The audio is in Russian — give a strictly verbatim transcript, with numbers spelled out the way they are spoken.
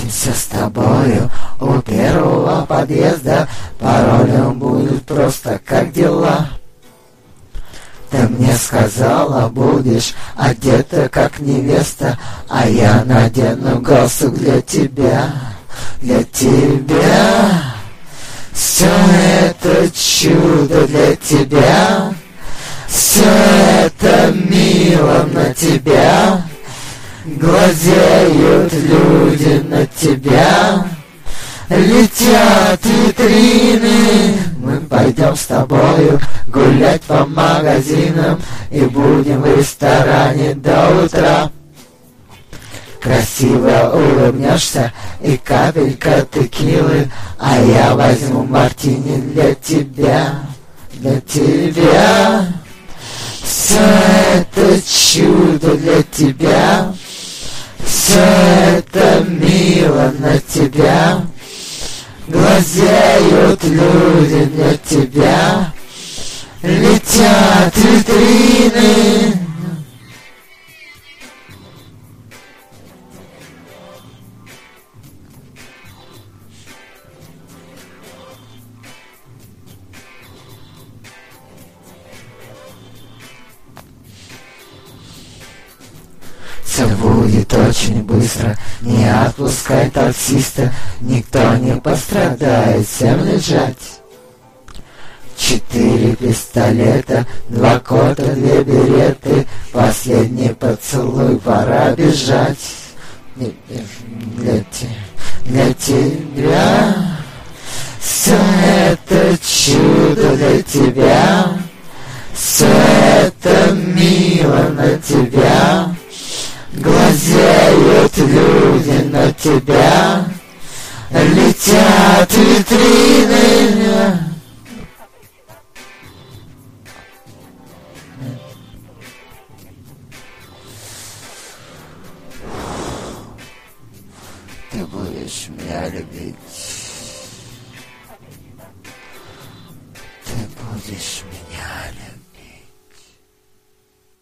Встретимся с тобою у первого подъезда, паролем будет просто «как дела?». Ты мне сказала, будешь одета как невеста, а я надену галстук для тебя, для тебя. Все это чудо для тебя, все это мило на тебя. Глазеют люди на тебя, летят витрины. Мы пойдем с тобою гулять по магазинам и будем в ресторане до утра. Красиво улыбнешься и капелька текилы, а я возьму мартини для тебя, для тебя. Все это чудо для тебя, все это мило на тебя. Глазеют люди для тебя, летят витрины. Все будет очень быстро, не отпускай таксиста, никто не пострадает, всем лежать. Четыре пистолета, два кота, две береты, последний поцелуй, пора бежать. Для, те, для тебя все это чудо для тебя, все это мило на тебя. Глазеют люди на тебя, летят витрины. Ты будешь меня любить, ты будешь меня